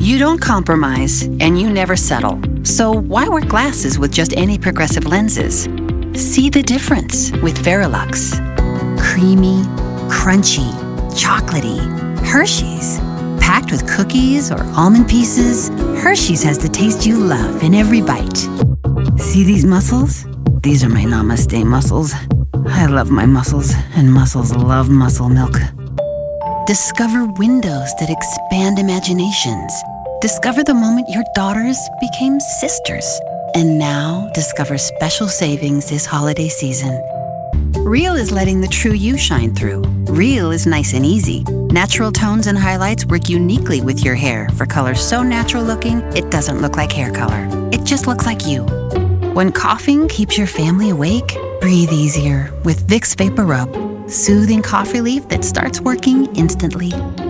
You don't compromise, and you never settle. So why wear glasses with just any progressive lenses? See the difference with Verilux. Creamy, crunchy, chocolatey, Hershey's. Packed with cookies or almond pieces, Hershey's has the taste you love in every bite. See these muscles? These are my namaste muscles. I love my muscles, and muscles love muscle milk. Discover windows that expand imaginations. Discover the moment your daughters became sisters. And now discover special savings this holiday season. Real is letting the true you shine through. Real is nice and easy. Natural tones and highlights work uniquely with your hair for colors so natural looking, it doesn't look like hair color. It just looks like you. When coughing keeps your family awake, breathe easier with Vicks Vapor Rub. Soothing cough relief that starts working instantly.